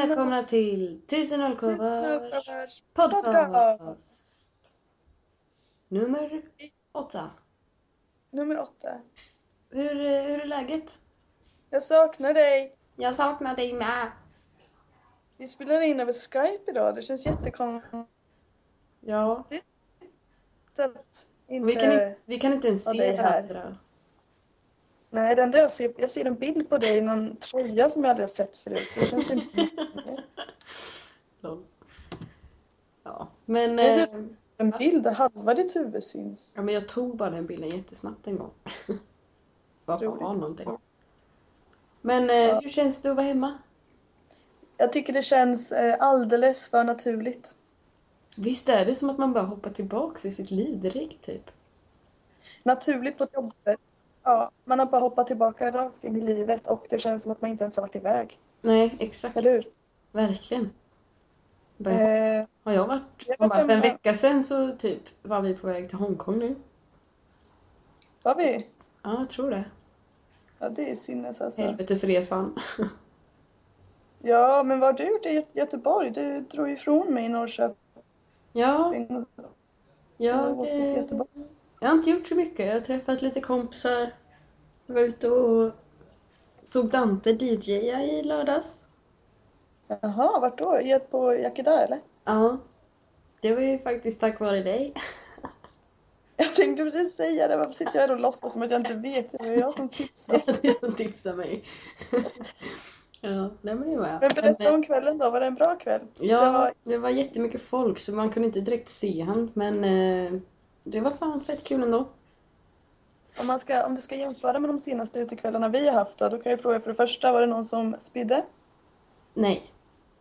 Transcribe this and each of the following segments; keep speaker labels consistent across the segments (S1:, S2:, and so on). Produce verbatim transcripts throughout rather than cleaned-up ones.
S1: välkomna till Tusen ölkorvars
S2: podcast.
S1: podcast. Nummer åtta.
S2: Nummer åtta.
S1: Hur, hur är läget?
S2: Jag saknar dig.
S1: Jag saknar dig med.
S2: Vi spelar in över Skype idag. Det känns jättekonstigt
S1: Ja,
S2: att inte
S1: vi kan, inte, vi kan inte ens
S2: ha
S1: se
S2: dig här.
S1: varandra.
S2: Nej, det enda jag ser, jag ser en bild på dig i någon tröja som jag aldrig har sett förut. Så det känns inte så mycket.
S1: Lol. Ja, men,
S2: Jag ser
S1: eh,
S2: en bild där halva ditt huvud syns.
S1: ja, men jag tog bara den bilden jättesnabbt en gång. Bara för att ha
S2: Roligt.
S1: någonting. Men eh,
S2: Ja.
S1: hur känns det att vara hemma?
S2: Jag tycker det känns eh, alldeles för naturligt.
S1: Visst är det som att man bara hoppar tillbaks i sitt liv direkt typ?
S2: Naturligt på ett jobbsätt. Ja, man har bara hoppat tillbaka rakt in i livet och det känns som att man inte ens har varit iväg.
S1: Nej, exakt.
S2: Eller hur?
S1: Verkligen. Bara,
S2: Eh,
S1: har jag varit?
S2: jag
S1: Och
S2: var
S1: bara för en
S2: hemma.
S1: vecka sedan så typ var vi på väg till Hongkong nu.
S2: Var vi?
S1: Ja, jag tror det.
S2: Ja, det är sinnes alltså.
S1: Helvetesresan.
S2: Ja, men vad har du gjort i Gö- Göteborg? Du drog ifrån mig i Norrköping.
S1: Ja,
S2: och
S1: jag,
S2: åkte till
S1: eh,
S2: Göteborg.
S1: jag har inte gjort så mycket. Jag har träffat lite kompisar. Jag var ute och såg Dante D J:a i lördags.
S2: Jaha, vart då? I ett på Yakida eller?
S1: Ja, det var ju faktiskt tack vare dig.
S2: Jag tänkte precis säga det. Varför sitter jag här och låtsas som att jag inte vet? Det var jag som tipsade.
S1: Det är du som tipsade mig. Ja, nej men det var jag.
S2: Men berätta
S1: Men, eh,
S2: om kvällen då. Var det en bra kväll?
S1: Ja,
S2: Det var...
S1: det var jättemycket folk så man kunde inte direkt se han. Men eh, det var fan fett kul ändå.
S2: Om, man ska, om du ska jämföra med de senaste utekvällarna vi har haft då, då kan jag fråga för det första, var det någon som spydde?
S1: Nej,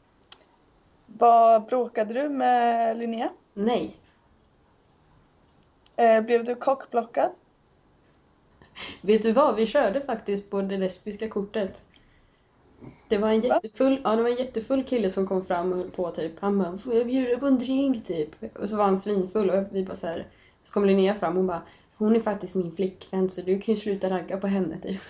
S2: Vad bråkade du med Linnea?
S1: nej.
S2: Eh, blev du kockblockad?
S1: Vet du vad? Vi körde faktiskt på det lesbiska kortet. Det var en
S2: Va?
S1: jättefull, ja, det var en jättefull kille som kom fram och höll på typ. Han bara, får jag bjuda på en drink typ? Och så var han svinfull och vi bara så här. Så kom Linnea fram och hon bara, hon är faktiskt min flickvän så du kan ju sluta ragga på henne typ.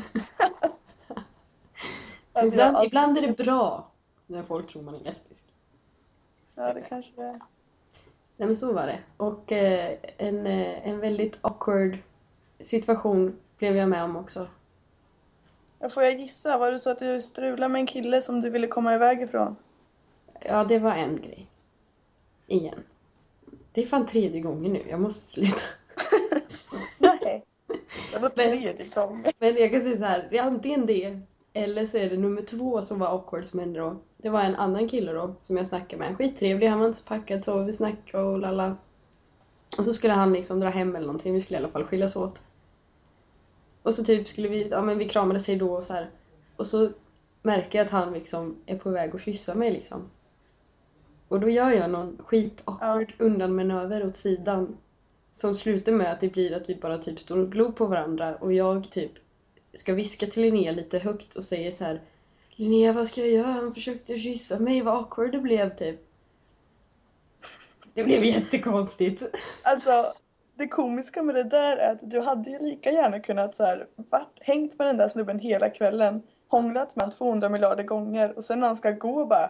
S1: Så ibland, ibland är det bra när folk tror man är lesbisk.
S2: Ja, det kanske det är.
S1: Nej men så var det. Och eh, en, eh, en väldigt awkward situation blev jag med om också.
S2: Ja, får jag gissa? Var det så att du strulade med en kille som du ville komma iväg ifrån?
S1: Ja, det var en grej. Igen. Det är fan tredje gången nu. Jag måste sluta.
S2: Nej, det var tredje gången.
S1: Men jag kan säga så här. Det är antingen det. Eller så är det nummer två som var awkward som hände då. Det var en annan kille då. Som jag snackade med. Skittrevlig. Han var inte så packad så. Vi snackade och lalla. Och så skulle han liksom dra hem eller någonting. Vi skulle i alla fall skiljas åt. Och så typ skulle vi. Ja men vi kramade sig då och så här. Och så märker jag att han liksom är på väg att kyssa mig liksom. Och då gör jag någon skit awkward undanmanöver åt sidan. Som slutar med att det blir att vi bara typ står och glor på varandra. Och jag typ ska viska till Linnea lite högt och säger så här. Linnea, vad ska jag göra? Han försökte kyssa mig. Vad awkward det blev typ. Det blev jättekonstigt.
S2: Alltså, det komiska med det där är att du hade ju lika gärna kunnat så här, vart, hängt med den där snubben hela kvällen. Hånglat med honom tvåhundra miljarder gånger. Och sen när han ska gå bara...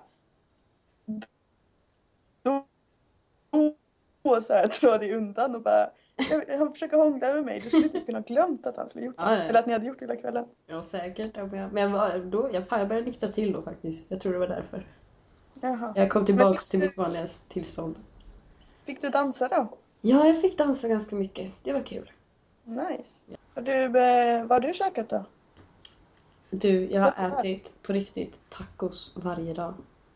S2: Då... Och så här, dra dig undan och bara... Jag, han försöker hångla med mig. Du skulle inte kunna ha glömt att han skulle gjort det.
S1: Ja, ja.
S2: Eller att ni hade gjort det hela kvällen.
S1: Ja, säkert. Ja, Men jag, men jag, var, då, jag, fan, jag började nyktra till då faktiskt. Jag tror det var därför.
S2: Jaha.
S1: Jag kom tillbaks till
S2: Men-
S1: mitt vanliga tillstånd.
S2: Fick du dansa då?
S1: Ja, jag fick dansa ganska mycket. Det var kul.
S2: Nice. Har du, eh, vad har du käkat då?
S1: Du, jag har
S2: Vad var det?
S1: ätit på riktigt tacos varje dag.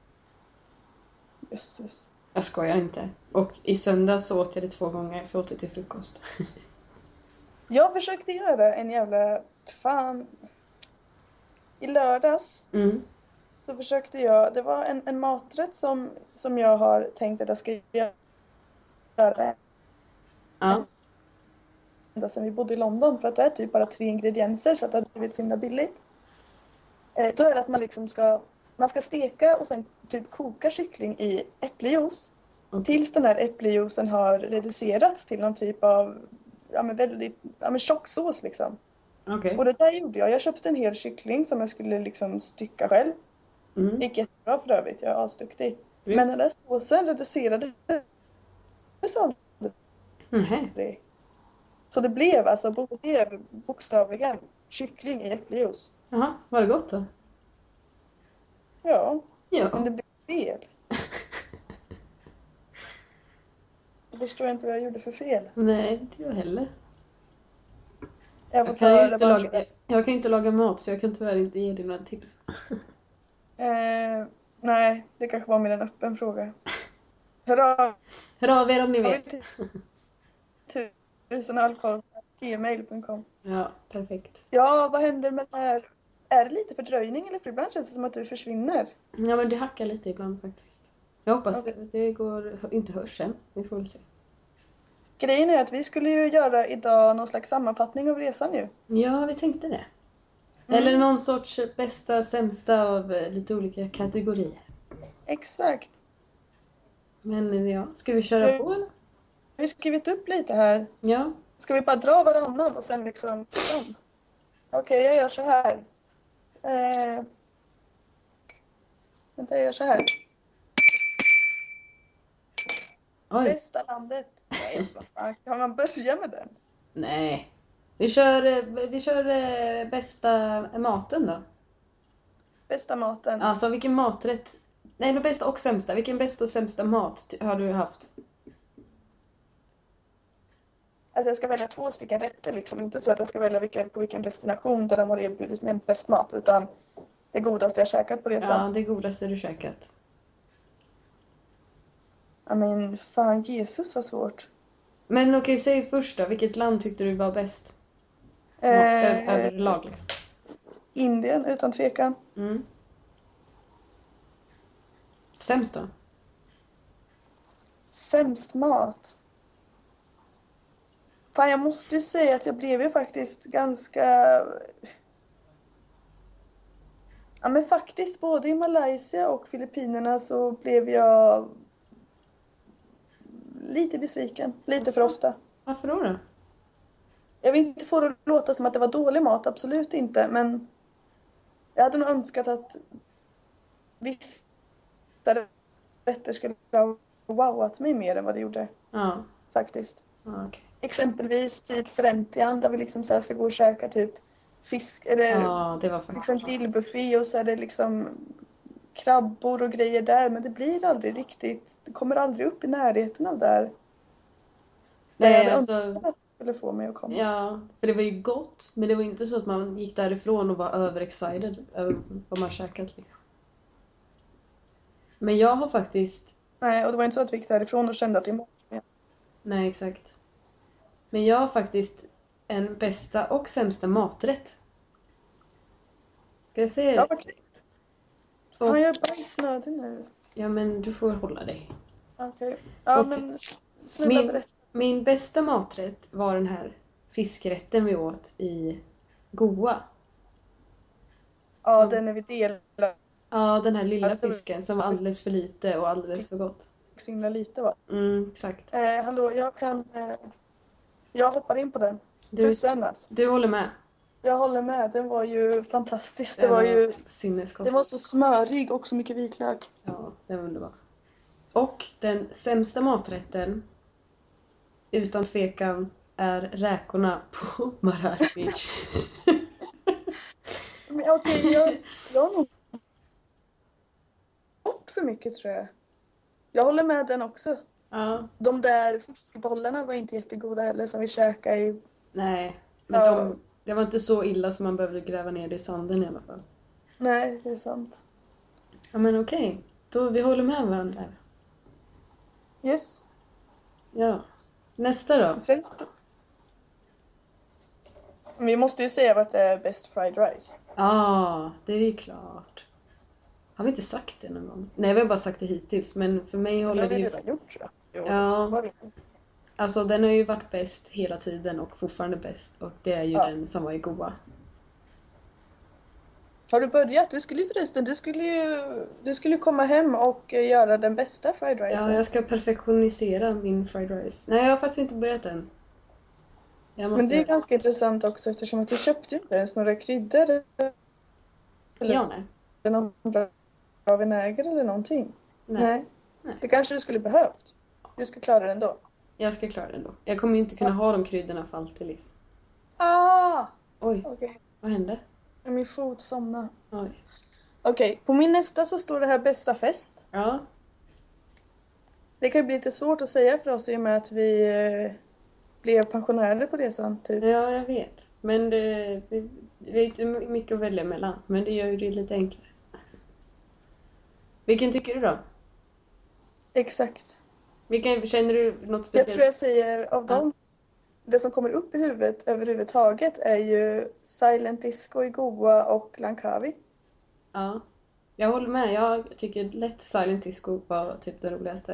S2: Jösses.
S1: Jag skojar inte. Och i söndag så åt jag det två gånger för jag åt det till frukost.
S2: Jag försökte göra en jävla... Fan. I lördags
S1: Mm.
S2: så försökte jag... Det var en, en maträtt som, som jag har tänkt att jag ska göra
S1: Ja.
S2: ända sedan vi bodde i London. För att det är typ bara tre ingredienser så att det har blivit så himla billigt. Eh, då är det att man liksom ska... Man ska steka och sen typ koka kyckling i äppeljuice.
S1: Okej.
S2: Tills den här äppeljuicen har reducerats till någon typ av... Ja men väldigt... Ja men tjock sås liksom.
S1: Okej.
S2: Och det där gjorde jag. Jag köpte en hel kyckling som jag skulle liksom stycka själv.
S1: Mm.
S2: Gick jättebra för övrigt, jag är asduktig.
S1: Grymt.
S2: Men den där såsen reducerades
S1: Nähä.
S2: aldrig. Så det blev alltså det blev bokstavligen kyckling i äppeljuice.
S1: Jaha, var det gott då?
S2: Ja, men
S1: Ja.
S2: det blev fel. Jag förstår inte vad jag gjorde för fel.
S1: Nej, inte jag heller.
S2: Jag får
S1: Jag kan ju
S2: ta
S1: inte
S2: revansch.
S1: laga, jag, jag kan ju inte laga mat så jag kan tyvärr inte ge dig några tips.
S2: Eh, nej, det kanske var mer en öppen fråga. Hör av
S1: Hör av er om ni
S2: er
S1: vet.
S2: till tusen alkohol gmail punkt com.
S1: Ja, perfekt.
S2: Ja, vad händer med det här? Är det lite fördröjning eller? För ibland känns det som att du försvinner.
S1: Ja, men det hackar lite ibland faktiskt. Jag hoppas
S2: Okej.
S1: det, det går, inte hörs sen. Vi får väl se.
S2: Grejen är att vi skulle ju göra idag någon slags sammanfattning av resan ju.
S1: Ja, vi tänkte det.
S2: Mm.
S1: Eller någon sorts bästa, sämsta av eh, lite olika kategorier.
S2: Exakt.
S1: Men ja, ska vi köra på eller?
S2: Vi har skrivit upp lite här.
S1: Ja.
S2: Ska vi bara dra varannan och sen liksom... Okej, okay, jag gör så här. Eh... Vänta, jag gör så här.
S1: Oj.
S2: Bästa landet. Nej, vad fan. Kan man börja med den?
S1: Nej. Vi kör, eh, vi kör eh, bästa maten då.
S2: Bästa maten.
S1: Alltså vilken maträtt? Nej, det bästa och sämsta. Vilken bästa och sämsta mat ty- har du haft?
S2: Alltså jag ska välja två stycken rätter liksom. Inte så att jag ska välja vilken, på vilken destination där de har erbjudit mig bäst mat. Utan det godaste jag käkat på resan.
S1: Ja, det godaste du käkat.
S2: Ja men fan, Jesus var svårt.
S1: Men okej, säg först då. Vilket land tyckte du var bäst? Mat,
S2: Eh,
S1: ö- överlag liksom.
S2: Indien utan tvekan.
S1: Mm. Sämst då?
S2: Sämst mat. Fan, jag måste ju säga att jag blev ju faktiskt ganska... Ja men faktiskt, både i Malaysia och Filippinerna så blev jag lite besviken. Lite för
S1: Asså?
S2: ofta.
S1: Varför då då?
S2: Jag vill inte få det att låta som att det var dålig mat, absolut inte. Men jag hade nog önskat att vissa rätter skulle ha wowat mig mer än vad det gjorde.
S1: Ja,
S2: Faktiskt.
S1: ja okej.
S2: Exempelvis typ Frentian där vi liksom så här ska gå och käka typ fisk eller
S1: Ja, det var
S2: liksom
S1: faktiskt...
S2: grillbuffé och så är det liksom krabbor och grejer där, men det blir aldrig riktigt, det kommer aldrig upp i närheten av där. Där jag
S1: Nej,
S2: hade
S1: alltså...
S2: önskat att det skulle få mig att komma.
S1: Ja, för det var ju gott. Men det var inte så att man gick därifrån och var överexcited över vad man käkat liksom. Men jag har faktiskt...
S2: Nej, och det var inte så att vi gick därifrån och kände att det är mat.
S1: Nej, exakt. Men jag har faktiskt en bästa och sämsta maträtt. Ska jag säga
S2: Ja,
S1: det?
S2: okej.
S1: Och,
S2: Fan, jag är bajsnödig nu.
S1: ja, men du får hålla dig.
S2: Okej. Ja,
S1: Och
S2: men snälla
S1: Min,
S2: berätta.
S1: min bästa maträtt var den här fiskrätten vi åt i Goa.
S2: Ja,
S1: som-
S2: den är vi delar.
S1: Ja, den här lilla
S2: Alltså-
S1: fisken som var alldeles för lite och alldeles för gott.
S2: Så himla lite va?
S1: Mm, exakt.
S2: Eh, hallå, jag kan... Eh, jag hoppar in på den.
S1: Du,
S2: Puss Annas.
S1: du håller med?
S2: Jag håller med, den var ju fantastisk. Det var ju...
S1: Sinnesgott.
S2: Den var så smörig och så mycket vitlök.
S1: Ja, den var underbar. Och den sämsta maträtten, utan tvekan, är räkorna på Maraj Beach.
S2: Men okej, jag, jag har nog fått för mycket tror jag. Jag håller med den också.
S1: Ja,
S2: De där fiskbollarna var inte jättegoda heller som vi käkade i...
S1: nej. Men
S2: Ja.
S1: de, det var inte så illa som man behövde gräva ner det i sanden i alla fall.
S2: Nej, det är sant.
S1: Ja, men okej. Då vi håller med varandra.
S2: Yes.
S1: Ja. Nästa då?
S2: Sen st- Vi måste ju säga vart det är bäst fried rice.
S1: Ja, det är ju klart. Har vi inte sagt det någon gång? Nej, vi har bara sagt det hittills. Men för mig
S2: Det
S1: håller
S2: har
S1: det
S2: vi
S1: ju...
S2: redan gjort tror jag. Jo,
S1: Ja.
S2: var det.
S1: Alltså den har ju varit bäst hela tiden och fortfarande bäst. Och det är ju
S2: Ja.
S1: den som var i Goa.
S2: Har du börjat? Du skulle ju förresten, du skulle ju du skulle komma hem och eh, göra den bästa fried rice.
S1: Ja, jag ska perfektionisera min fried rice. Nej, jag har faktiskt inte börjat än. Jag måste...
S2: Men det är ganska intressant också eftersom att du köpte ju inte ens några kryddor. Eller
S1: Ja, nej.
S2: någon bra bra vinäger eller någonting?
S1: Nej.
S2: Nej.
S1: Nej.
S2: Det kanske du skulle behövt. Du ska klara det ändå.
S1: Jag ska klara det ändå. Jag kommer ju inte kunna ha de kryddorna för alltid liksom.
S2: Ah!
S1: Oj,
S2: Okej.
S1: vad hände?
S2: Min fot somnade.
S1: Oj.
S2: Okej, på min nästa så står det här bästa fest.
S1: Ja,
S2: Det kan ju bli lite svårt att säga för oss i och med att vi eh, blev pensionärer på resan, typ.
S1: ja jag vet. Men det, vi, vi har inte mycket att välja mellan. Men det gör ju det lite enklare. Vilken tycker du då?
S2: Exakt.
S1: Vilken, känner du något
S2: Jag
S1: speciellt?
S2: tror jag säger av dem, det som kommer upp i huvudet överhuvudtaget är ju Silent Disco i Goa och Langkawi.
S1: Ja, jag håller med. Jag tycker lätt Silent Disco var typ det roligaste.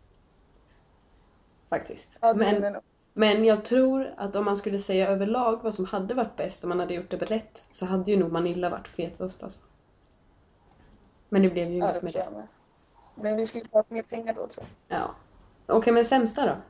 S1: Faktiskt.
S2: Ja, det
S1: men,
S2: är nog.
S1: men jag tror att om man skulle säga överlag vad som hade varit bäst om man hade gjort det rätt så hade ju nog Manilla varit fetast alltså. Men det blev ju
S2: Ja,
S1: inget
S2: det
S1: med
S2: tror
S1: det.
S2: jag med. Men vi skulle ha mer pengar då, tror jag.
S1: Ja. Okej, men sämsta då?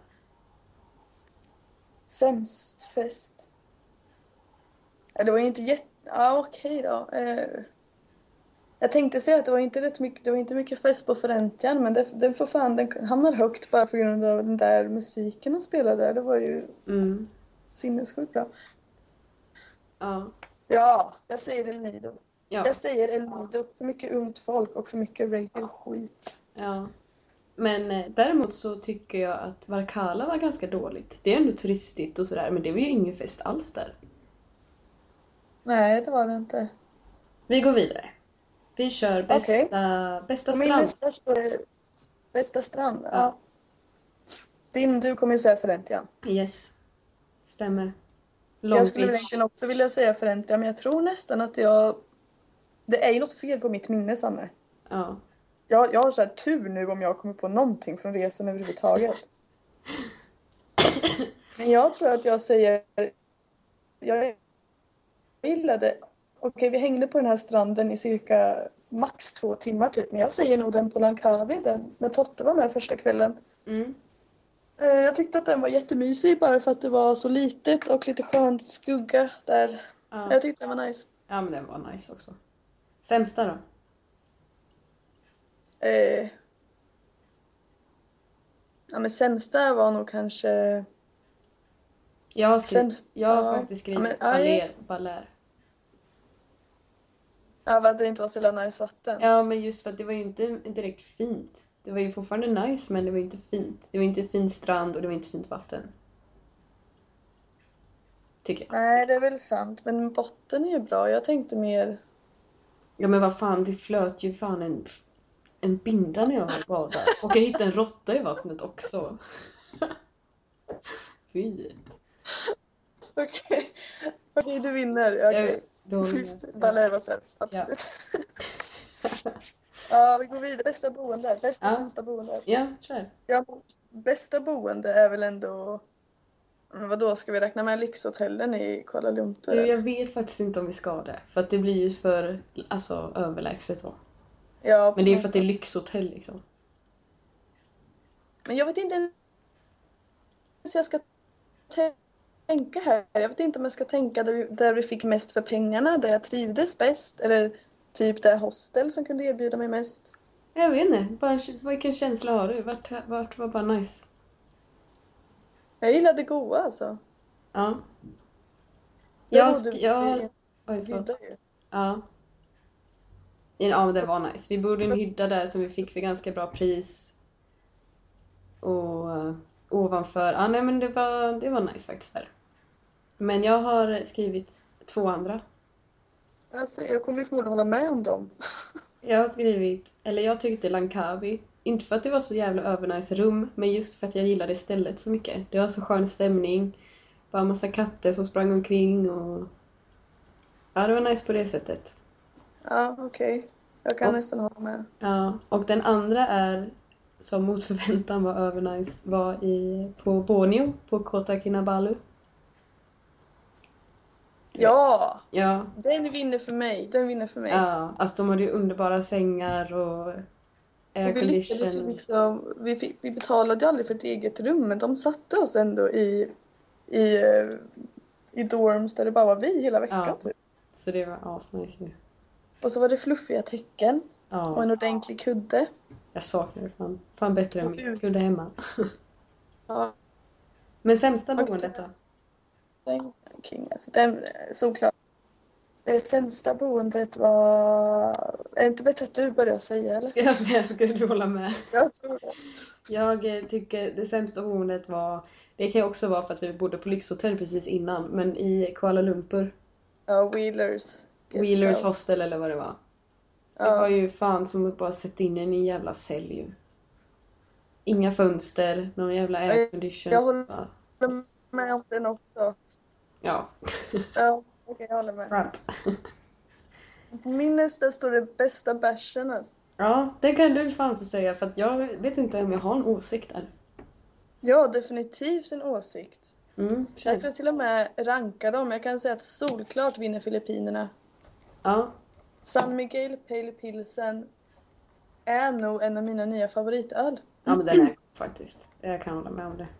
S2: Sämst fest. Ja, det var ju inte jätte... Ja, okej då. Eh, jag tänkte säga att det var inte rätt mycket, det var inte mycket fest på Föräntian, men det, den får fan, den hamnar högt bara på grund av den där musiken de spelade där. Det var ju
S1: Mm.
S2: sinnessjukt bra.
S1: Ja.
S2: Ja, jag säger El Nido.
S1: Ja.
S2: Jag säger El Nido. För mycket ungt folk och för mycket reggae-skit.
S1: Ja. Men eh, däremot så tycker jag att Varkala var ganska dåligt. Det är ändå turistigt och sådär, men det var ju ingen fest alls där.
S2: Nej, det var det inte.
S1: Vi går vidare. Vi kör bästa,
S2: Okej.
S1: bästa
S2: På min
S1: strand.
S2: nästa står det bästa strand. Ja.
S1: Ja.
S2: Din, du kommer ju säga Föräntian.
S1: Yes. Stämmer. Long
S2: Jag skulle väl
S1: Beach.
S2: egentligen också vilja säga Föräntian, men jag tror nästan att jag... Det är ju något fel på mitt minne, Sanne.
S1: Ja.
S2: Jag, jag har så här tur nu om jag kommer på någonting från resan överhuvudtaget. Men jag tror att jag säger... Jag gillade... Okej, vi hängde på den här stranden i cirka max två timmar typ. Men jag säger nog den på Langkawi, den när Totte var med första kvällen.
S1: Mm.
S2: Eh, Jag tyckte att den var jättemysig bara för att det var så litet och lite skönt skugga där.
S1: Ja.
S2: Jag tyckte den var nice.
S1: Ja, men den var nice också. Sämsta då?
S2: Eh, ja, men sämsta var nog kanske...
S1: Jag har, skrivit,
S2: Sämst-
S1: jag har
S2: ja.
S1: faktiskt
S2: Ja, men,
S1: skrivit
S2: ja,
S1: Baler. Baler.
S2: Ja, för att det inte var så jävla nice vatten.
S1: Ja, men just för att det var ju inte direkt fint. Det var ju fortfarande nice, men det var inte fint. Det var inte fin strand och det var inte fint vatten. Tycker jag.
S2: Nej, det är väl sant. Men botten är ju bra. Jag tänkte mer...
S1: Ja, men vad fan, det flöt ju fan en, en binda när jag var och badade. Och jag hittade en råtta i vattnet också. Fy.
S2: Okej, Okej, du vinner. Okej.
S1: Då,
S2: Visst, Baler var sämst. Absolut. Ja, vi går vidare. Bästa boende. Bästa
S1: Ja.
S2: sämsta boende.
S1: ja, kör.
S2: Ja, bästa boende är väl ändå... Men vad då ska vi räkna med lyxhotellen i Kuala Lumpur?
S1: Du, jag vet faktiskt inte om vi ska det. För att det blir ju för alltså, överlägset då.
S2: Ja,
S1: Men det är ju för att det är lyxhotell liksom.
S2: Men jag vet inte ens hur jag ska tänka här. Jag vet inte om jag ska tänka där vi, där vi fick mest för pengarna, där jag trivdes bäst. Eller typ det hostel som kunde erbjuda mig mest.
S1: Jag vet inte. Bara, vilken känsla har du? Vart, vart var bara nice?
S2: Jag gillade Goa alltså.
S1: Ja.
S2: Där
S1: Jag...
S2: bodde vi
S1: jag
S2: i en
S1: oj, förlåt.
S2: hydda ju.
S1: Ja. Ja, men det var nice. Vi bodde i en hydda där som vi fick för ganska bra pris. Och uh, ovanför... Ja, nej, men det var, det var nice faktiskt där. Men jag har skrivit två andra.
S2: Alltså, jag kommer ju förmodligen hålla med om dem.
S1: Jag har skrivit... Eller jag tyckte Langkawi. Inte för att det var så jävla övernice rum. Men just för att jag gillade stället så mycket. Det var så skön stämning. Bara en massa katter som sprang omkring och... Ja, det var nice på det sättet.
S2: Ja, okej. Okay. Jag kan
S1: Och-
S2: nästan hålla med.
S1: Ja, och den andra är som mot förväntan var övernice var i, på Borneo, på Kota Kinabalu.
S2: Ja,
S1: Ja,
S2: den vinner för mig. Den vinner för mig.
S1: ja, alltså de hade ju underbara sängar och air
S2: Och vi lyckades ju
S1: condition.
S2: liksom, vi, fick, vi betalade ju aldrig för ett eget rum, men de satte oss ändå i, i, eh, i dorms där det bara var vi hela veckan.
S1: Ja.
S2: Typ.
S1: Så det var asnice nu.
S2: Och så var det fluffiga tecken. Och en
S1: Ja,
S2: ordentlig kudde.
S1: jag saknar det fan. Fan bättre än
S2: Och
S1: mitt
S2: ut.
S1: kudde hemma.
S2: Ja,
S1: Men sämsta
S2: och
S1: boendet då?
S2: säng king. Alltså, den, såklart. Det sämsta boendet var... Är det inte bättre att du börjar säga eller?
S1: Ska jag säga, ska du hålla med?
S2: Jag tror det.
S1: Jag eh, tycker det sämsta boendet var, det kan ju också vara för att vi bodde på lyxhotell precis innan, men i Kuala Lumpur,
S2: Ja, Wheelers.
S1: Wheelers
S2: Guesthouse.
S1: hostel eller vad det var. Det var
S2: Ja,
S1: ju fan som att bara sätta in en i en jävla cell ju. Inga fönster, någon jävla aircondition.
S2: jag håller
S1: Ja.
S2: med om den också.
S1: Ja,
S2: Ja, okej, jag håller med.
S1: skönt.
S2: På min lista står det bästa bärsen alltså.
S1: Ja, det kan du fan få säga för att jag vet inte om jag har en åsikt där.
S2: Jag har definitivt en åsikt.
S1: Mm,
S2: Jag
S1: känn.
S2: kan till och med ranka dem. Jag kan säga att solklart vinner Filippinerna.
S1: Ja,
S2: San Miguel Pale Pilsen är nog en av mina nya favoritöl.
S1: ja men den är faktiskt. Jag kan hålla med om det.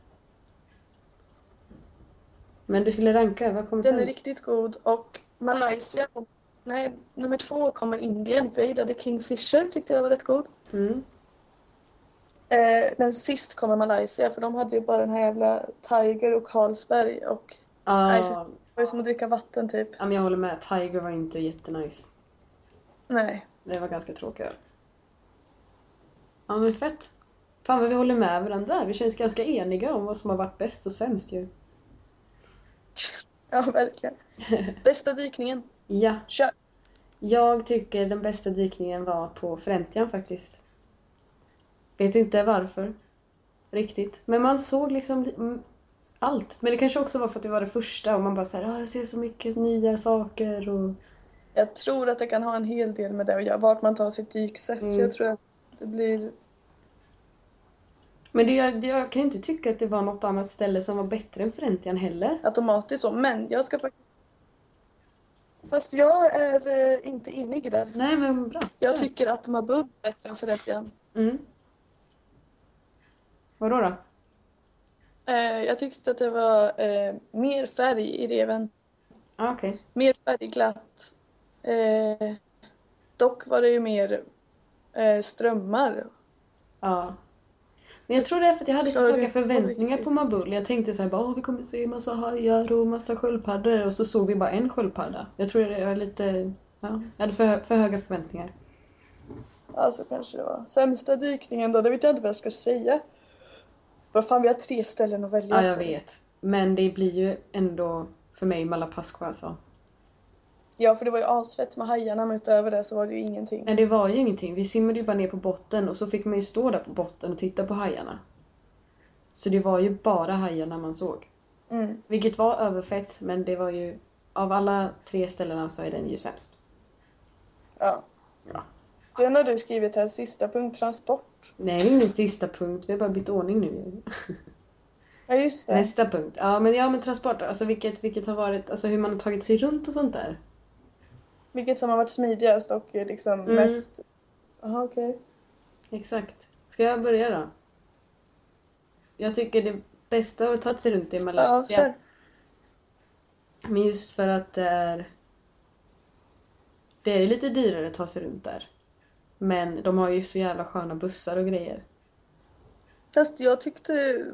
S1: Men du skulle ranka, vad kommer
S2: Den är
S1: sen?
S2: riktigt god och Malaysia, nej, nummer två kommer Indien. Vader the Kingfisher tyckte jag var rätt god.
S1: Mm.
S2: Eh, den sist kommer Malaysia för de hade ju bara den här jävla Tiger och Carlsberg och nej, det
S1: Ja,
S2: var ju som att dricka vatten typ.
S1: ja, men jag håller med. Tiger var inte jättenice.
S2: Nej.
S1: Det var ganska tråkigt. Ja men fett. Fan vad vi håller med varandra. Vi känns ganska eniga om vad som har varit bäst och sämst ju.
S2: Ja, verkligen. Bästa dykningen.
S1: Ja,
S2: Kör.
S1: jag tycker den bästa dykningen var på Fräntian faktiskt. Vet inte varför. Riktigt. Men man såg liksom mm, allt. Men det kanske också var för att det var det första och man bara såhär, ah, jag ser så mycket nya saker och...
S2: Jag tror att det kan ha en hel del med det att göra, vart man tar sitt dyksätt.
S1: Mm.
S2: Jag tror att det blir...
S1: Men det, det, jag kan inte tycka att det var något annat ställe som var bättre än Fräntian heller.
S2: automatiskt så. Men jag ska faktiskt... Fast jag är eh, inte enig där.
S1: Nej men bra.
S2: Jag
S1: Kör.
S2: tycker att Mabud är bättre än Förrättjan.
S1: Mm. Vadå då?
S2: Eh, jag tyckte att det var eh, mer färg i reven.
S1: Ah, okej.
S2: Mer färgglatt. Eh, dock var det ju mer eh, strömmar.
S1: Ja. Men jag tror det är för att jag hade så
S2: Ja, det
S1: höga
S2: var
S1: förväntningar
S2: riktigt.
S1: på Mabul. Jag tänkte så här, bara, "Åh, vi kommer se massa hajar och massa sköldpaddor. Och så såg vi bara en sköldpadda. Jag tror det var lite... Ja, jag hade för, för höga förväntningar.
S2: Alltså kanske det var. Sämsta dykningen då, det vet jag inte vad jag ska säga. Vad fan, vi har tre ställen att välja
S1: Ja, jag
S2: på.
S1: vet. Men det blir ju ändå för mig Malapascua alltså.
S2: Ja, för det var ju asfett med hajarna, men utöver det så var det ju ingenting.
S1: Men det var ju ingenting. Vi simmade ju bara ner på botten och så fick man ju stå där på botten och titta på hajarna. Så det var ju bara hajarna man såg.
S2: Mm.
S1: Vilket var överfett, men det var ju... Av alla tre ställena så är den ju sämst.
S2: Ja.
S1: Ja.
S2: Sen har du skrivit här, sista punkt, transport.
S1: Nej, det är ingen sista punkt. Vi har bara bytt ordning nu.
S2: Ja, just det.
S1: Nästa punkt. Ja, men ja, men transport. Alltså vilket, vilket har varit... Alltså hur man har tagit sig runt och sånt där.
S2: Vilket som har varit smidigast och liksom
S1: Mm.
S2: mest... Jaha, okej.
S1: Exakt. Ska jag börja då? Jag tycker det bästa att ta sig runt i
S2: Ja,
S1: Malaysia.
S2: kör.
S1: Men just för att det är... Det är ju lite dyrare att ta sig runt där. Men de har ju så jävla sköna bussar och grejer.
S2: Fast jag tyckte...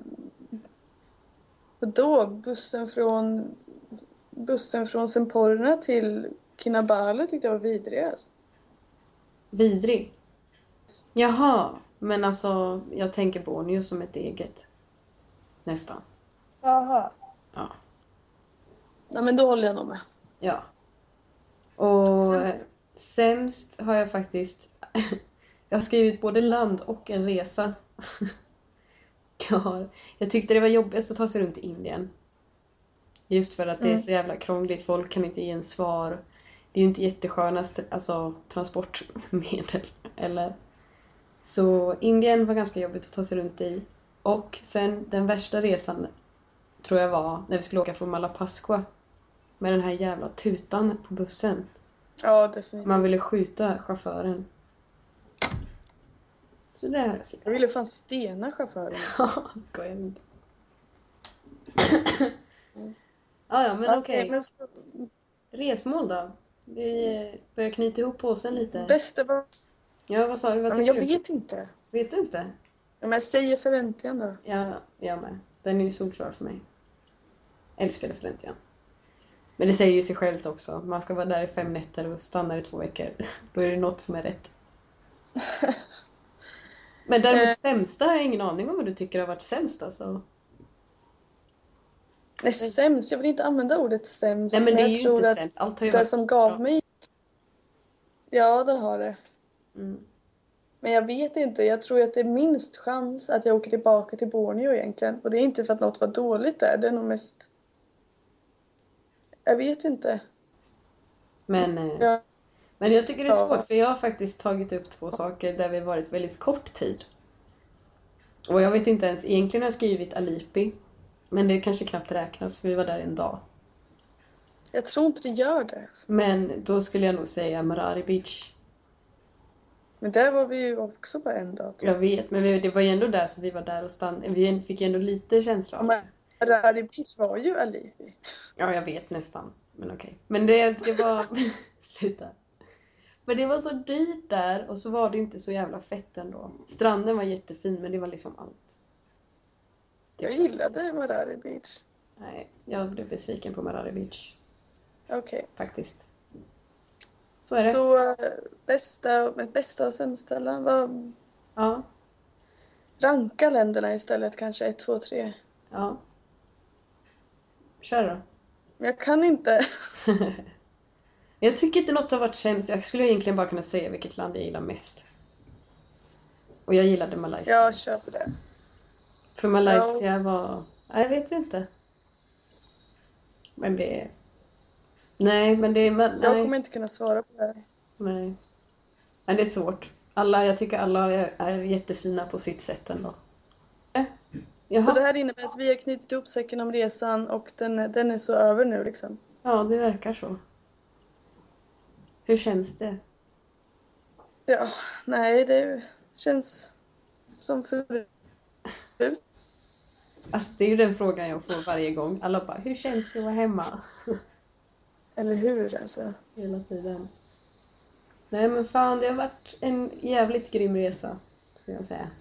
S2: Då bussen från... Bussen från Semporna till Kinabalu tyckte jag var vidrigast.
S1: Vidrig. Jaha, men alltså jag tänker Borneo som ett eget. Nästan.
S2: Jaha.
S1: Ja.
S2: Nej, men då håller jag nog med.
S1: Ja. Och
S2: Sämst.
S1: sämst har jag faktiskt... jag har skrivit både land och en resa. jag, har, jag tyckte det var jobbigast att ta sig runt i Indien. Just för att det är
S2: Mm.
S1: så jävla krångligt. Folk kan inte ge en svar. Det är ju inte jättesköna alltså, transportmedel. Eller? Så Indien var ganska jobbigt att ta sig runt i. Och sen den värsta resan tror jag var när vi skulle åka från Malapascua. Med den här jävla tutan på bussen.
S2: Ja, definitivt.
S1: Man ville skjuta chauffören. Så det har jag skrivit.
S2: Jag ville fan stena chauffören.
S1: Ja, skojar inte. Ja, ja, men okej.
S2: men
S1: Resmål då? Vi börjar knyta ihop påsen lite.
S2: Bästa var...
S1: Ja, vad sa du? Vad
S2: Ja, men
S1: tycker
S2: jag
S1: du?
S2: vet inte.
S1: Vet du inte?
S2: Ja, men jag säger Förentian då.
S1: Ja, jag med. Den är ju solklar för mig. Älskade Flentian. Men det säger ju sig självt också. Man ska vara där i fem nätter och stanna i två veckor. Då är det något som är rätt. Men däremot
S2: Eh,
S1: sämsta har jag ingen aning om vad du tycker har varit sämst alltså.
S2: nej, sämst. Jag vill inte använda ordet sämst.
S1: Nej men det är
S2: jag
S1: ju
S2: tror
S1: inte
S2: att
S1: sämst. Allt har ju
S2: det
S1: varit
S2: som
S1: bra.
S2: gav mig... Ja, det har det.
S1: Mm.
S2: Men jag vet inte. Jag tror att det är minst chans att jag åker tillbaka till Borneo egentligen. Och det är inte för att något var dåligt där. Det är nog mest... Jag vet inte.
S1: Men, eh,
S2: Ja.
S1: men jag tycker det är
S2: Ja.
S1: svårt för jag har faktiskt tagit upp två saker där vi varit väldigt kort tid. Och jag vet inte ens, egentligen har jag skrivit Alipi. Men det kanske knappt räknas för vi var där en dag.
S2: Jag tror inte det gör det.
S1: Men då skulle jag nog säga Marari Beach.
S2: Men där var vi ju också bara en dag.
S1: Jag vet, men vi, det var ju ändå där så vi var där och stannade. Vi fick ju ändå lite känsla av det.
S2: Men Rari Beach var ju Alibi.
S1: Ja, jag vet nästan. Men okej. Men det, det var... Sluta. Men det var så dyrt där och så var det inte så jävla fett ändå. Stranden var jättefin men det var liksom allt.
S2: Jag gillade Marari Beach.
S1: Nej, jag blev besviken på Marari Beach.
S2: Okej. Okay.
S1: Faktiskt. Så är det.
S2: Så äh, bästa, bästa och sämsta land var...
S1: Ja.
S2: Ranka länderna istället kanske. ett, två, tre.
S1: Ja. Kör då.
S2: Men jag kan inte.
S1: Jag tycker inte något har varit sämst. Jag skulle egentligen bara kunna säga vilket land jag gillar mest. Och jag gillade Malaysia.
S2: Jag köper det.
S1: För Malaysia no. var... Jag vet inte. Men det... Nej, men det är... Men,
S2: jag
S1: nej.
S2: kommer inte kunna svara på det här.
S1: Nej. Men det är svårt. Alla, jag tycker alla är, är jättefina på sitt sätt ändå. Jaha.
S2: Så det här innebär att vi har knutit ihop säcken om resan och den, den är så över nu liksom.
S1: Ja, det verkar så. Hur känns det?
S2: Ja, nej det känns som förut.
S1: Alltså det är ju den frågan jag får varje gång. Alla bara, hur känns det att vara hemma?
S2: Eller hur alltså?
S1: Hela tiden. Nej men fan, det har varit en jävligt grym resa. Ska jag säga.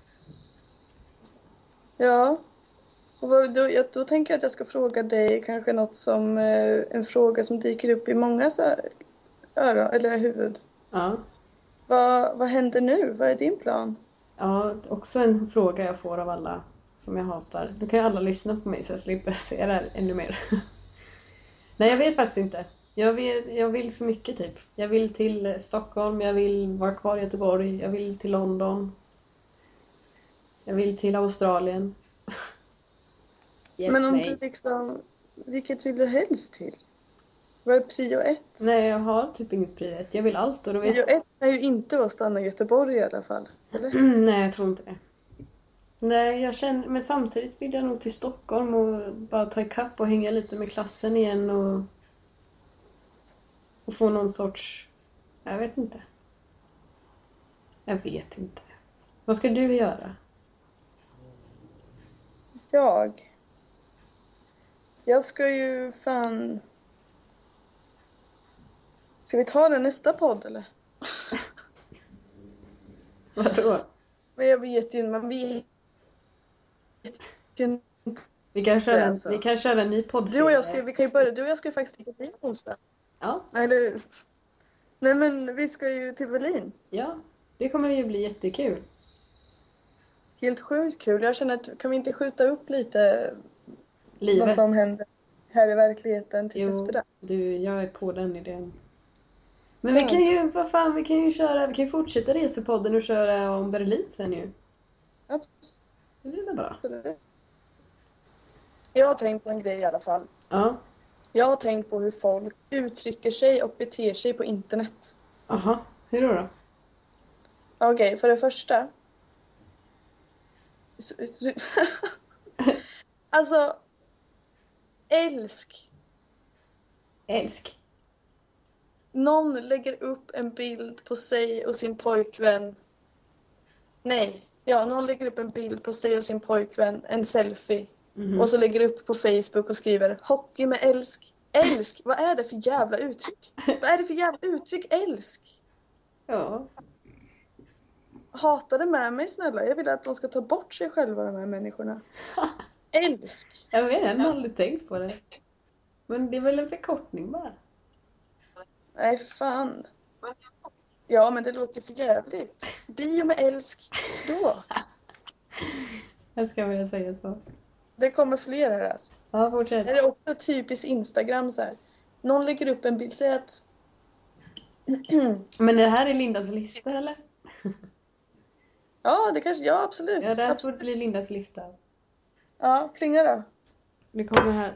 S2: Ja. Och då, jag, då tänker jag att jag ska fråga dig kanske något som eh, en fråga som dyker upp i många så här, öron eller huvud.
S1: Ja.
S2: Vad, vad händer nu? Vad är din plan?
S1: Ja, också en fråga jag får av alla som jag hatar. Nu kan ju alla lyssna på mig så jag slipper se det här ännu mer. Nej, jag vet faktiskt inte. Jag vill, jag vill för mycket typ. Jag vill till Stockholm, jag vill vara kvar i Göteborg, jag vill till London. Jag vill till Australien.
S2: Men om
S1: mig.
S2: du liksom, vilket vill du helst till? Vad är prio ett?
S1: Nej, jag har typ inget prio ett. Jag vill allt och då vet
S2: Prio ett är ju inte att stanna i Göteborg i alla fall. Eller?
S1: Nej, jag tror inte det. Nej, jag känner, men samtidigt vill jag nog till Stockholm och bara ta ikapp och hänga lite med klassen igen och, och få någon sorts, jag vet inte. Jag vet inte. Vad ska du göra?
S2: Jag? Jag ska ju fan... Ska vi ta den nästa podd eller?
S1: Vadå?
S2: Men jag vet ju, man vet ju inte.
S1: Vi kan köra,
S2: alltså.
S1: vi kan köra en ny podd.
S2: Du och jag ska, vi kan ju börja, du och jag ska ju faktiskt till Berlin onsdag.
S1: Ja.
S2: Eller nej men vi ska ju till Berlin.
S1: Ja, det kommer ju bli jättekul.
S2: Helt sjukt kul. Jag känner att kan vi inte skjuta upp lite
S1: Livet.
S2: vad som händer här i verkligheten tills
S1: Jo,
S2: efter det.
S1: du, jag är på den idén. Men vi kan ju, vad fan, vi kan ju köra, vi kan ju fortsätta resepodden och köra om Berlin sen ju.
S2: Absolut.
S1: Det blir väl bra.
S2: Jag har tänkt på en grej i alla fall.
S1: Ja.
S2: Jag har tänkt på hur folk uttrycker sig och beter sig på internet.
S1: Aha, hur då då?
S2: Okej, okay, för det första. Alltså, älsk.
S1: Älsk.
S2: Någon lägger upp en bild på sig och sin pojkvän. Nej, ja, någon lägger upp en bild på sig och sin pojkvän, en selfie. Mm-hmm. Och så lägger upp på Facebook och skriver hockey med älsk. Älsk, vad är det för jävla uttryck? Vad är det för jävla uttryck, älsk?
S1: Ja.
S2: hatade med mig snälla. Jag vill att de ska ta bort sig själva, de här människorna. Älsk.
S1: Jag vet, jag har aldrig tänkt på det. Men det är väl en förkortning bara.
S2: Nej, fan. Ja, men det låter för jävligt. Bio med älsk. Då.
S1: Jag ska vilja säga så.
S2: Det kommer fler här alltså.
S1: Ja, fortsätt.
S2: Det är också typiskt Instagram så här. Någon lägger upp en bild, säger att
S1: Men det här är Lindas lista, eller?
S2: ja, det kanske, ja absolut.
S1: Ja, det här får
S2: absolut.
S1: bli Lindas lista.
S2: Ja, plinga då.
S1: Det kommer här.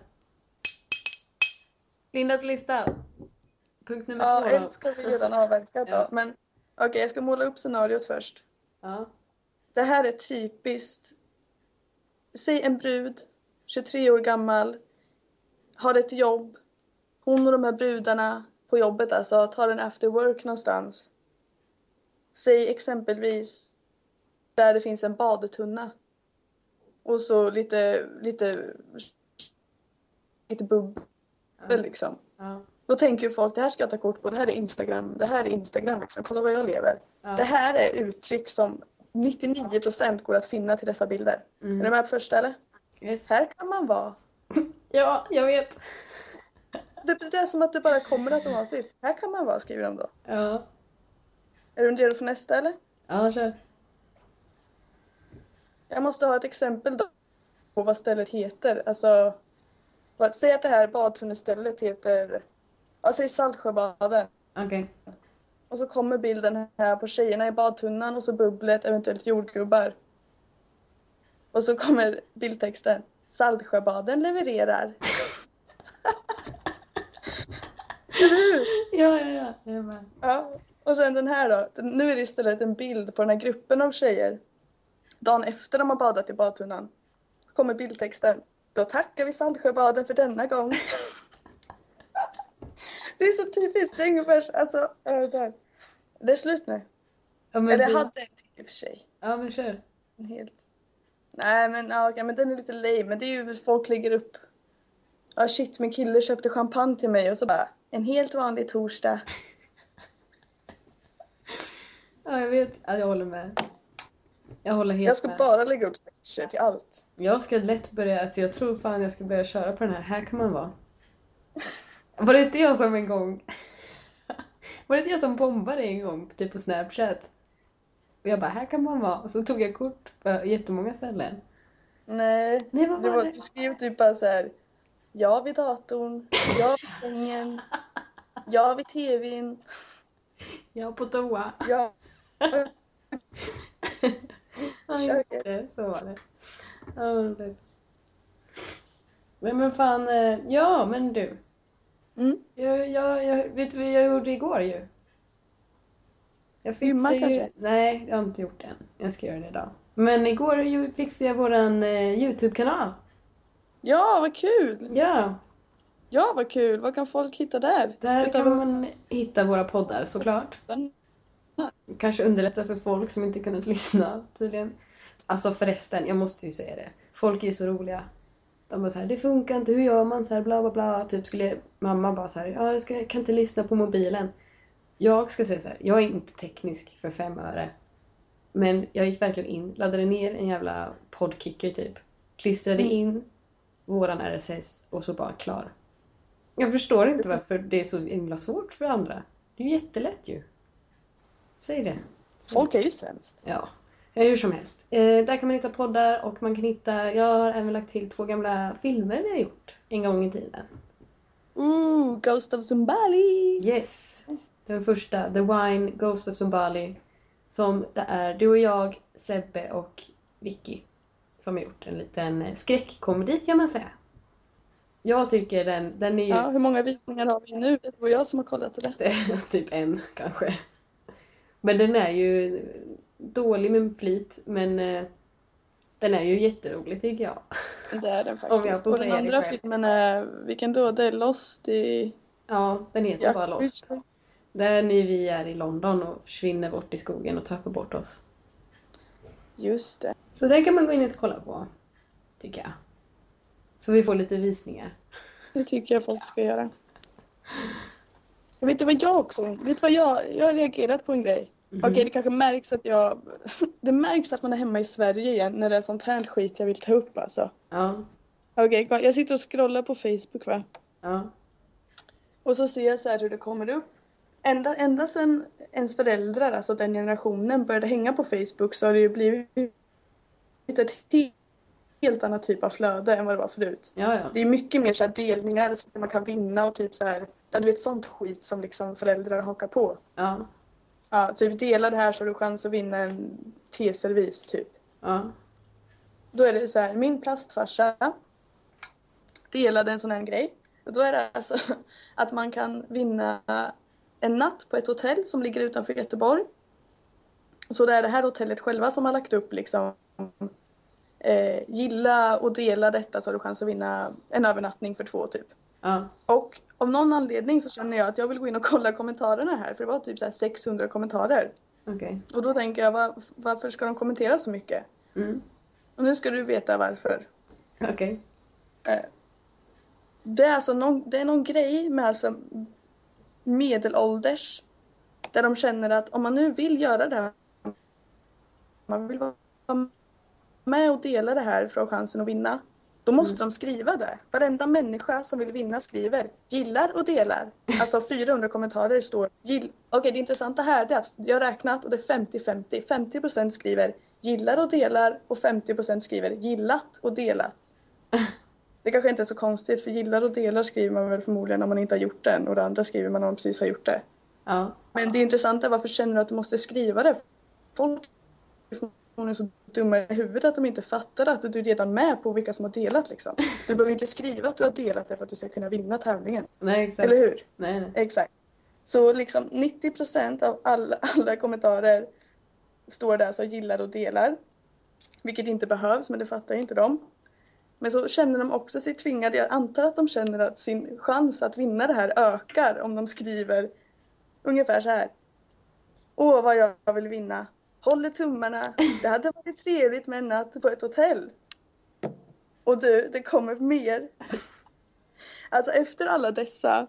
S1: Lindas lista. Punkt nummer
S2: Ja,
S1: två då.
S2: älsk har vi redan avverkat
S1: Ja.
S2: då. Men okej, okay, jag ska måla upp scenariot först.
S1: Ja.
S2: Det här är typiskt. Säg en brud, tjugotre år gammal, har ett jobb. Hon och de här brudarna på jobbet alltså tar en after work någonstans. Säg exempelvis där det finns en badetunna. Och så lite, lite, lite bubbel
S1: Ja.
S2: liksom.
S1: Ja.
S2: Då tänker ju folk, det här ska jag ta kort på, det här är Instagram, det här är Instagram liksom, kolla vad jag lever.
S1: Ja.
S2: Det här är uttryck som nittionio procent går att finna till dessa bilder.
S1: Mm.
S2: Är du med på första eller?
S1: Yes.
S2: Här kan man vara.
S1: Ja, jag vet.
S2: Det, det är som att det bara kommer automatiskt. Här kan man vara, skriver de då.
S1: Ja.
S2: Är du redo för nästa eller?
S1: Ja, kör.
S2: Jag måste ha ett exempel då på vad stället heter. Alltså, vad, säg att det här badtunnelstället heter, ja, säg Saltsjöbaden.
S1: Okej.
S2: Och så kommer bilden här på tjejerna i badtunnan och så bubblet, eventuellt jordgubbar. Och så kommer bildtexten. Saltsjöbaden levererar. Eller hur?
S1: Ja, ja, ja. Jag är med.
S2: Ja. Och sen den här då. Nu är det istället en bild på den här gruppen av tjejer. Dagen efter de har badat i badtunnan. Kommer bildtexten. Då tackar vi Saltsjöbaden för denna gång. Det är så typiskt. Det är ungefär, alltså, äh, där. Det är slut nu.
S1: Ja, men
S2: Eller
S1: du...
S2: jag hade en till i och för sig.
S1: Ja, men kör.
S2: En helt. Nej men, ja, okej, men den är lite lame. Men det är ju folk lägger upp. Ja shit, min kille köpte champagne till mig och så bara. En helt vanlig torsdag.
S1: Ja, jag vet. Ja, jag håller med. Jag håller helt
S2: Jag ska
S1: med.
S2: bara lägga upp snapchat till allt.
S1: Jag ska lätt börja, alltså jag tror fan jag ska börja köra på den här. Här kan man vara. Var det inte jag som en gång... Var det inte jag som bombade en gång, typ på Snapchat? Och jag bara, här kan man vara. Och så tog jag kort på jättemånga ställen.
S2: Nej,
S1: Nej, vad
S2: det
S1: var
S2: var,
S1: det?
S2: du skrev typ bara så här. Jag vid datorn, jag vid sängen, jag vid tvn,
S1: Jag på toa.
S2: jag...
S1: Ja, just det. Så var det. Ja, det. Men, men fan, eh, ja, men du.
S2: Mm.
S1: Jag, jag, jag, vet du vad jag gjorde igår ju? Jag
S2: Filma
S1: fixade ju...
S2: kanske?
S1: Nej, jag har inte gjort det än. Jag ska göra det idag. Men igår ju fixade jag våran eh, YouTube-kanal.
S2: Ja, vad kul!
S1: Ja,
S2: Ja, vad kul! Vad kan folk hitta där?
S1: där
S2: Utan
S1: kan man hitta våra poddar såklart.
S2: vad-
S1: Kanske underlätta för folk som inte kunnat lyssna tydligen. Alltså förresten, jag måste ju säga det. Folk är ju så roliga. De bara så här, det funkar inte, hur gör man så här, bla bla bla. Typ skulle mamma bara så här, ja, jag, ska, jag kan inte lyssna på mobilen. Jag ska säga så här, jag är inte teknisk för fem öre. Men jag gick verkligen in, laddade ner en jävla podkicker typ. Klistrade
S2: Mm.
S1: in våran R S S och så bara klar. Jag förstår inte varför det är så himla svårt för andra. Det är ju jättelätt ju. Säg det.
S2: Folk är ju sämst.
S1: Ja, hur som helst. Eh, där kan man hitta poddar och man kan hitta... Jag har även lagt till två gamla filmer vi har gjort en gång i tiden.
S2: Ooh, Ghost of Zumbali!
S1: Yes. Den första, The Wine, Ghost of Zumbali. Som det är du och jag, Sebbe och Vicky. Som har gjort en liten eh, skräckkomedi kan man säga. Jag tycker den, den är ju...
S2: Ja, hur många visningar har vi nu? Det var jag som har kollat det.
S1: Det är typ en kanske. Men den är ju dålig med flit. Men eh, den är ju jätterolig tycker jag.
S2: Det är den
S1: Om jag
S2: faktiskt.
S1: får
S2: Och den
S1: säga det
S2: andra
S1: själv.
S2: filmen är, vilken då? Det är Lost i...
S1: Ja, den heter bara Lost. Där ni vi är i London och försvinner bort i skogen och tappar bort oss.
S2: Just det.
S1: Så det kan man gå in och kolla på. Tycker jag. Så vi får lite visningar.
S2: Det tycker jag folk ska göra. Jag vet du vad jag också... Vet du vad jag... Jag har reagerat på en grej. Okej, det kanske märks att jag... Det märks att man är hemma i Sverige igen när det är sånt här skit jag vill ta upp alltså.
S1: Ja.
S2: Okej, kom- jag sitter och scrollar på Facebook va?
S1: Ja.
S2: Och så ser jag så här hur det kommer upp. Ända, ända sedan ens föräldrar, alltså den generationen, började hänga på Facebook så har det ju blivit ett helt, helt annat typ av flöde än vad det var förut.
S1: Ja, ja.
S2: Det är mycket mer så här delningar som man kan vinna och typ så här, ja, du vet sånt skit som liksom föräldrar hakar på.
S1: Ja.
S2: Ja, typ dela det här så har du chans att vinna en teservis typ.
S1: Ja.
S2: Då är det så här, min plastfarsa delade en sån här grej. Och då är det alltså att man kan vinna en natt på ett hotell som ligger utanför Göteborg. Så det är det här hotellet själva som har lagt upp liksom eh, gilla och dela detta så har du chans att vinna en övernattning för två typ.
S1: Ja.
S2: Och av någon anledning så känner jag att jag vill gå in och kolla kommentarerna här. För det var typ så här sexhundra kommentarer.
S1: Okej.
S2: Och då tänker jag, var, varför ska de kommentera så mycket?
S1: Mm.
S2: Och nu ska du veta varför.
S1: Okej.
S2: Eh, Det är alltså någon, det är någon grej med alltså medelålders. Där de känner att om man nu vill göra det här. Man vill vara med och dela det här för att ha chansen att vinna. Då måste de skriva det. Varenda människa som vill vinna skriver gillar och delar. Alltså fyrahundra kommentarer står gill. Okej, det intressanta här är att jag har räknat och det är femtio femtio. femtio procent skriver gillar och delar och femtio procent skriver gillat och delat. Det kanske inte är så konstigt för gillar och delar skriver man väl förmodligen om man inte har gjort det än. Och det andra skriver man om man precis har gjort det.
S1: Ja.
S2: Men det intressanta är varför känner du att du måste skriva det? Folk är så dumma i huvudet att de inte fattar att du är redan med på vilka som har delat liksom. Du behöver inte skriva att du har delat det för att du ska kunna vinna tävlingen.
S1: Nej, exakt.
S2: Eller hur?
S1: Nej, nej.
S2: Exakt. Så liksom nittio procent av alla, alla kommentarer står där så gillar och delar. Vilket inte behövs, men det fattar inte de. Men så känner de också sig tvingade. Jag antar att de känner att sin chans att vinna det här ökar om de skriver ungefär så här. Åh, vad jag vill vinna. Håller tummarna. Det hade varit trevligt med en natt på ett hotell. Och du, det kommer mer. Alltså efter alla dessa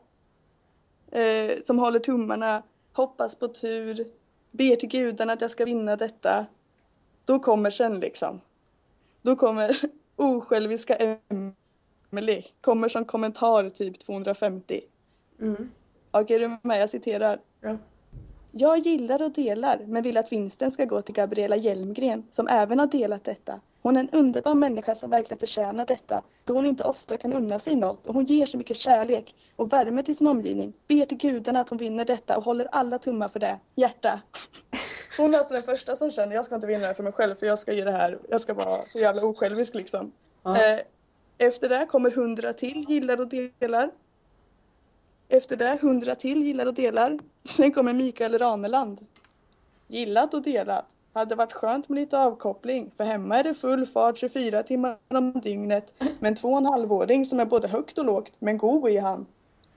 S2: eh, som håller tummarna, hoppas på tur, ber till gudarna att jag ska vinna detta. Då kommer sen liksom. Då kommer osjälviska Emily. Kommer som kommentar typ tvåhundrafemtio.
S1: Mm.
S2: Okej, är du med? Jag citerar.
S1: Ja.
S2: Jag gillar och delar, men vill att vinsten ska gå till Gabriella Hjelmgren, som även har delat detta. Hon är en underbar människa som verkligen förtjänar detta, då hon inte ofta kan unna sig något och hon ger så mycket kärlek och värme till sin omgivning. Ber till gudarna att hon vinner detta och håller alla tummar för det. Hjärta. Hon är alltså den första som känner, jag ska inte vinna det här för mig själv för jag ska ge det här, jag ska vara så jävla osjälvisk liksom.
S1: Ja.
S2: Eh, efter det kommer hundra till, gillar och delar. Efter det hundra till, gillar och delar. Sen kommer Mikael Raneland. Gillat och delat. Hade varit skönt med lite avkoppling. För hemma är det full fart tjugofyra timmar om dygnet. Men två och en halvåring som är både högt och lågt. Men god är han.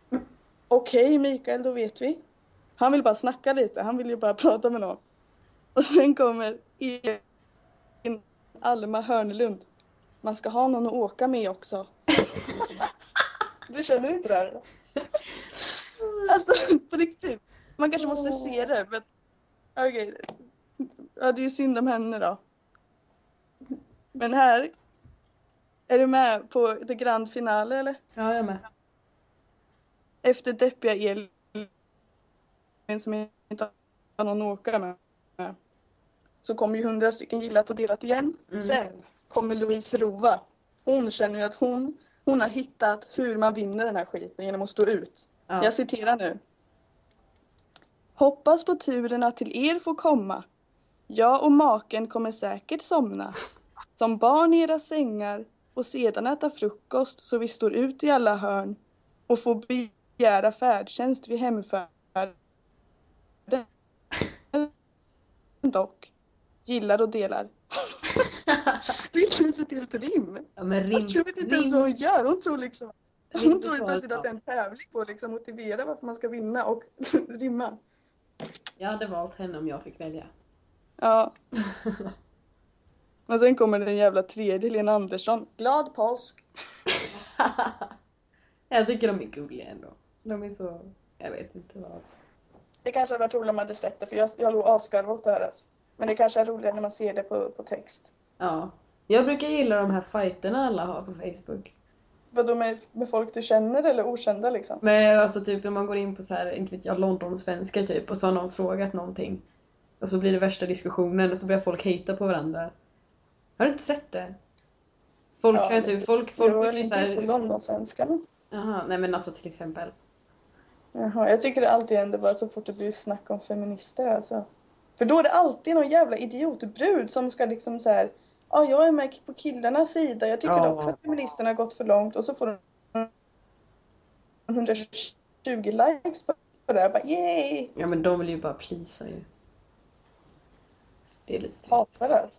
S2: Okej Mikael, då vet vi. Han vill bara snacka lite. Han vill ju bara prata med någon. Och sen kommer Elin Alma Hörnelund. Man ska ha någon att åka med också. Du känner inte det här? Alltså på riktigt. Man kanske måste se det. Men okej. Ja, det är ju synd om henne då. Men här. Är du med på det grand finale eller?
S1: Ja, jag är med.
S2: Efter deppiga Elin som inte har någon att åka med. Så kommer ju hundra stycken gillat och delat igen.
S1: Mm.
S2: Sen kommer Louise Rova. Hon känner ju att hon, hon har hittat hur man vinner den här skiten genom att stå ut.
S1: Ja.
S2: Jag citerar nu. Hoppas på turen att till er får komma. Jag och maken kommer säkert somna. Som barn i era sängar och sedan äta frukost så vi står ut i alla hörn. Och får begära färdtjänst vid hemfärden. Dock. Gillar och delar. Det finns ett helt rim.
S1: Ja, men rim,
S2: Alltså, jag vet inte ens
S1: rim,
S2: vad hon gör. Hon tror liksom.
S1: rim
S2: Hon
S1: på
S2: tror
S1: svaret,
S2: plötsligt
S1: ja.
S2: att det är en tävling på att liksom motivera varför man ska vinna och rimma.
S1: Jag hade valt henne om jag fick välja.
S2: Ja. Och sen kommer den jävla tredje Lena Andersson. Glad påsk.
S1: Jag tycker de är gulliga ändå. De är så, jag vet inte vad.
S2: Det kanske hade varit roligt om man hade sett det, för jag, jag låg asgarv åt det här. Alltså. Men det kanske är roligare när man ser det på, på text.
S1: Ja. Jag brukar gilla de här fighterna alla har på Facebook.
S2: Vadå med, med folk du känner eller okända liksom?
S1: Men alltså typ när man går in på så här, inte vet jag, Londonsvenskar typ, och så har någon frågat någonting. Och så blir det värsta diskussionen och så börjar folk hata på varandra. Har du inte sett det? Folk
S2: Ja,
S1: kan typ, folk, folk
S2: jag
S1: blir
S2: är
S1: så
S2: inte just på
S1: här...
S2: Londonsvenskan.
S1: Jaha, nej men alltså till exempel.
S2: Jaha, jag tycker det alltid händer bara så fort det blir snack om feminister alltså. För då är det alltid någon jävla idiotbrud som ska liksom så här. Ja, jag är med på killarnas sida. Jag tycker
S1: Ja.
S2: också att feministerna har gått för långt. Och så får de hundratjugo likes på det här. Bara, yay!
S1: Ja men de vill ju bara plisa ju. Det är lite trist.
S2: Hatar det.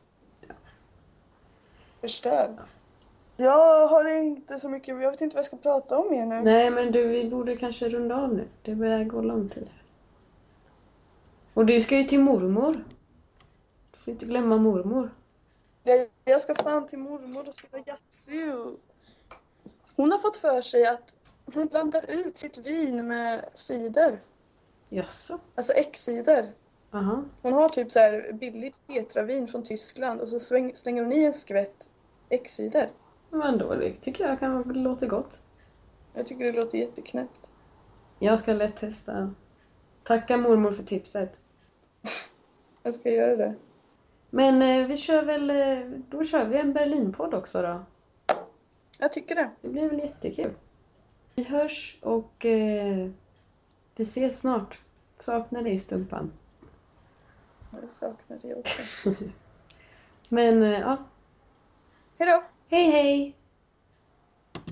S2: Förstör. Jag har inte så mycket. Jag vet inte vad jag ska prata om mer nu.
S1: Nej men du, vi borde kanske runda av nu. Det börjar gå lång tid. Och du ska ju till mormor. Du får inte glömma mormor.
S2: Jag, jag ska fan till mormor och spela Yatzy. Hon har fått för sig att hon blandar ut sitt vin med cider.
S1: Jaså?
S2: Alltså X-cider.
S1: Aha.
S2: Hon har typ så här billigt tetravin från Tyskland och så sväng, slänger hon i en skvätt X-cider.
S1: Men då, det tycker jag kan låta gott.
S2: Jag tycker det låter jätteknäppt.
S1: Jag ska lätt testa. Tacka mormor för tipset.
S2: Jag ska göra det.
S1: Men eh, vi kör väl, eh, då kör vi en Berlinpodd också då.
S2: Jag tycker det.
S1: Det blir väl jättekul. Vi hörs och eh, vi ses snart. Saknar dig Stumpan.
S2: Jag saknar det också.
S1: Men eh, ja,
S2: Hej då!
S1: hej hej!